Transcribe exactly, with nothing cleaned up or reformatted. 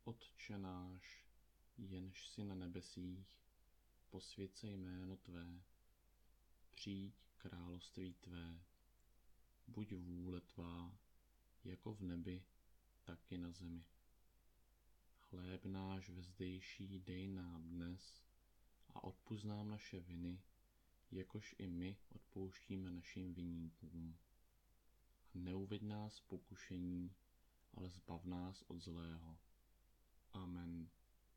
Otče náš, jenž jsi na nebesích, posvěť se jméno tvé, přijď království tvé, buď vůle tvá, jako v nebi, tak i na zemi. Chléb náš vezdejší dej nám dnes a odpusť nám naše viny, jakož i my odpouštíme našim viníkům. A neuveď nás v pokušení, ale zbav nás od zlého. Amen.